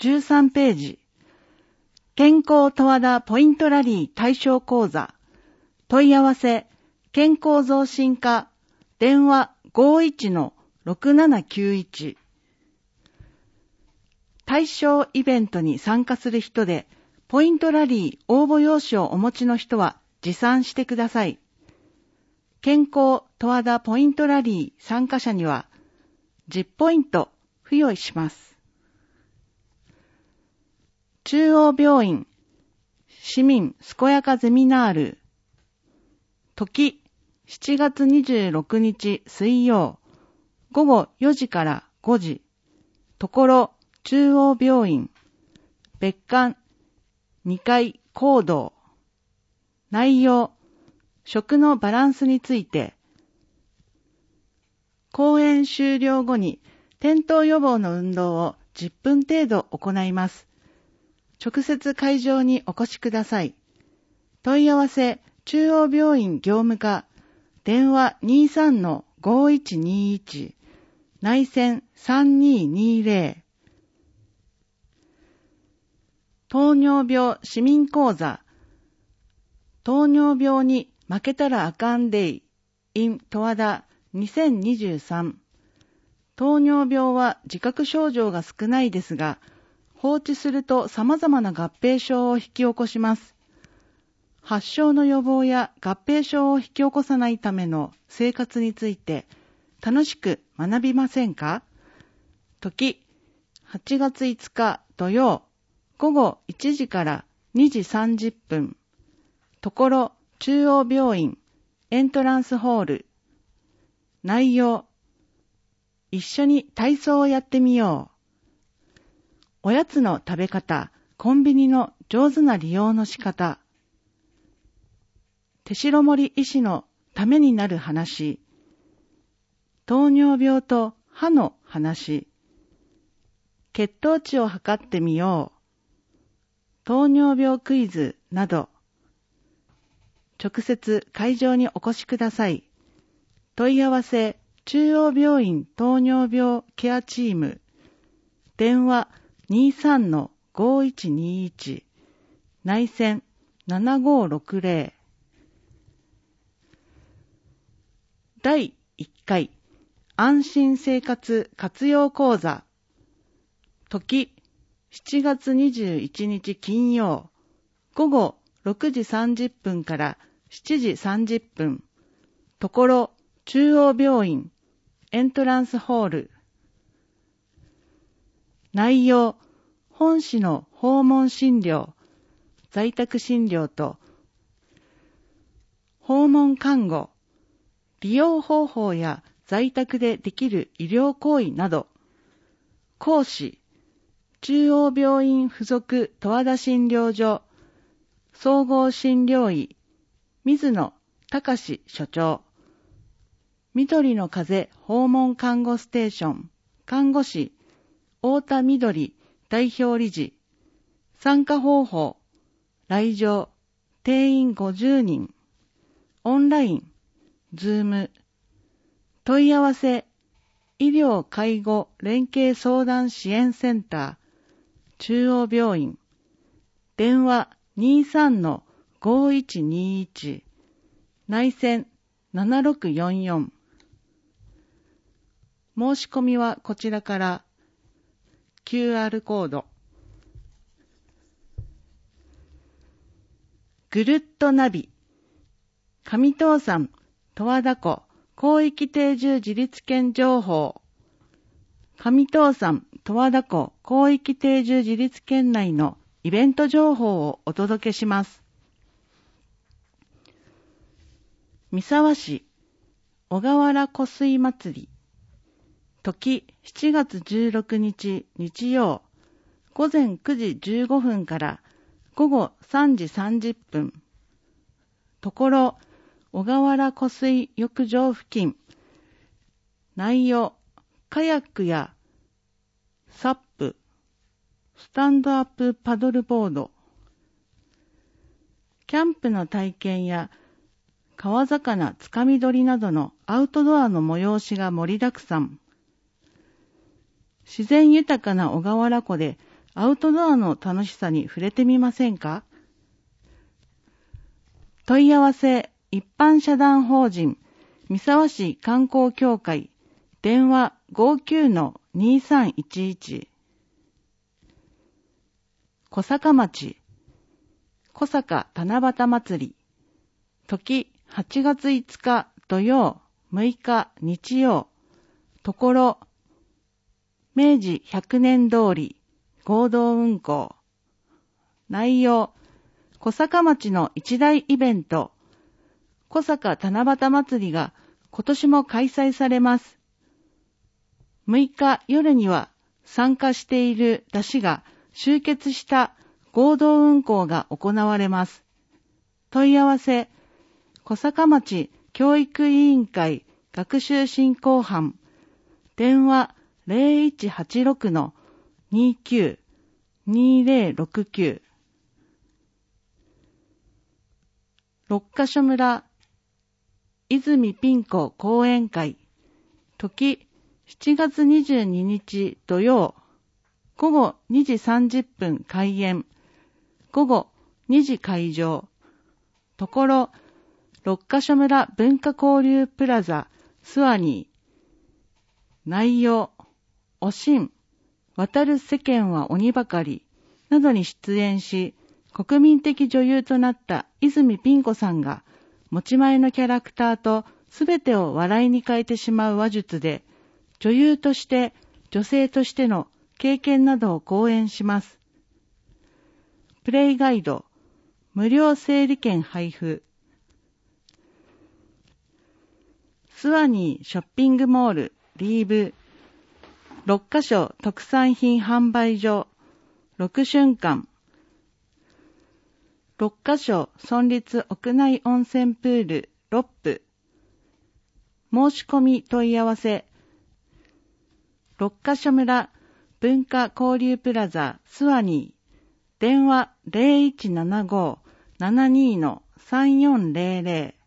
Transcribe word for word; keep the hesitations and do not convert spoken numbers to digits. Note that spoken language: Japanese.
じゅうさんページ、健康十和田ポイントラリー対象講座、問い合わせ、健康増進課、電話 ごーいちのろくななきゅういち。対象イベントに参加する人で、ポイントラリー応募用紙をお持ちの人は持参してください。健康十和田ポイントラリー参加者にはじゅうポイント付与します。中央病院市民健やかゼミナール、時しちがつにじゅうろくにち水曜、午後よじからごじ、ところ中央病院、別館にかい講堂。内容、食のバランスについて。講演終了後に転倒予防の運動をじゅっぷん程度行います。直接会場にお越しください。問い合わせ、中央病院業務課、電話 にじゅうさんのごーいちにいち、内線さんにーにーぜろ。糖尿病市民講座、糖尿病に負けたらあかんデイ in 十和田にせんにじゅうさん。糖尿病は自覚症状が少ないですが、放置すると様々な合併症を引き起こします。発症の予防や合併症を引き起こさないための生活について楽しく学びませんか？時、はちがついつか土曜、午後いちじからにじさんじゅっぷん。ところ中央病院エントランスホール。内容、一緒に体操をやってみよう。おやつの食べ方、コンビニの上手な利用の仕方。手代森医師のためになる話。糖尿病と歯の話。血糖値を測ってみよう。糖尿病クイズなど。直接会場にお越しください。問い合わせ、中央病院糖尿病ケアチーム。電話 にじゅうさんのごーいちにいち、内線ななごーろくぜろ。だいいっかい安心生活活用講座。時しちがつにじゅういちにち金曜、午後ろくじさんじゅっぷんからしちじさんじゅっぷん。ところ中央病院エントランスホール。内容、本市の訪問診療、在宅診療と訪問看護、利用方法や在宅でできる医療行為など。講師、中央病院附属十和田診療所総合診療医水野隆所長。緑の風訪問看護ステーション看護師太田みどり代表理事。参加方法、来場、定員ごじゅうにん。オンライン、ズーム。問い合わせ、医療介護連携相談支援センター、中央病院。電話 にじゅうさんのごーいちにいち、内線ななろくよんよん。申し込みはこちらから。キューアール コード。ぐるっとナビ。上東山十和田湖広域定住自立権情報。上東山十和田湖広域定住自立権内のイベント情報をお届けします。三沢市小河原湖水祭り。時しちがつじゅうろくにち日曜、午前くじじゅうごふんから午後さんじさんじゅっぷん。ところ小河原湖水浴場付近。内容、カヤックやサップ、スタンドアップパドルボード。キャンプの体験や川魚つかみ取りなどのアウトドアの催しが盛りだくさん。自然豊かな小河原湖でアウトドアの楽しさに触れてみませんか？問い合わせ一般社団法人三沢市観光協会電話 ごきゅうのにさんいちいち。小坂町小坂七夕祭り時はちがついつか土曜むいか日曜ところ明治ひゃくねん通り合同運行。内容小坂町の一大イベント小坂七夕祭りが今年も開催されます。むいか夜には参加している山車が集結した合同運行が行われます。問い合わせ小坂町教育委員会学習振興班電話 ゼロいちはちろくのにきゅうにゼロろくきゅう。六ヶ所村泉ピン子講演会時しちがつにじゅうににち土曜ごごにじさんじゅっぷん開演ごごにじ会場ところ六ヶ所村文化交流プラザスワニー。内容おしん渡る世間は鬼ばかりなどに出演し国民的女優となった泉ピン子さんが持ち前のキャラクターとすべてを笑いに変えてしまう話術で女優として女性としての経験などを講演します。プレイガイド無料整理券配布。スワニーショッピングモールリーブ六ヶ所特産品販売所六瞬間六ヶ所村立屋内温泉プールロップ。申し込み問い合わせ六ヶ所村文化交流プラザスワニー電話 ゼロいちななごのななにのさんよんゼロゼロ。